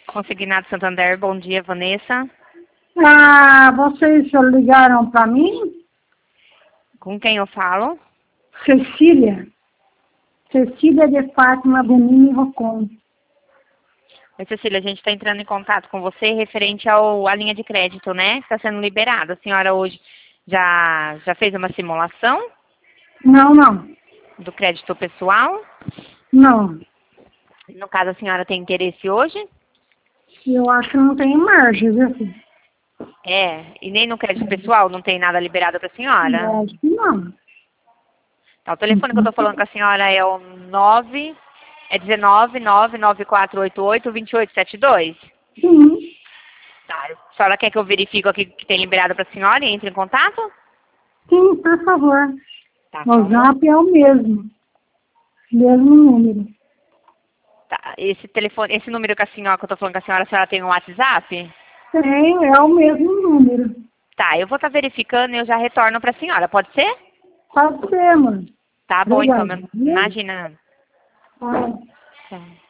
Consignado Santander, bom dia, Vanessa. Vocês ligaram para mim? Com quem eu falo? Cecília. Cecília de Fátima Benini Rocon. Oi, Cecília, a gente está entrando em contato com você referente à linha de crédito, né? Que está sendo liberada. A senhora hoje já fez uma simulação Não. do crédito pessoal? Não. No caso, a senhora tem interesse hoje? Eu acho que não tem margem, viu, filho? E nem no crédito pessoal não tem nada liberado para a senhora? Eu acho que não. Tá, o telefone que eu estou falando com a senhora é o 19994882872? Sim. Tá, a senhora quer que eu verifique aqui que tem liberado para a senhora e entre em contato? Sim, por favor. Tá, O zap é o mesmo. Mesmo número. Tá, esse número que eu estou falando com a senhora tem um WhatsApp? Tem, é o mesmo número. Tá, eu vou estar verificando e eu já retorno para a senhora, pode ser? Pode ser, mano. Tá bom, Obrigada. então, imagina. Tá. Tá.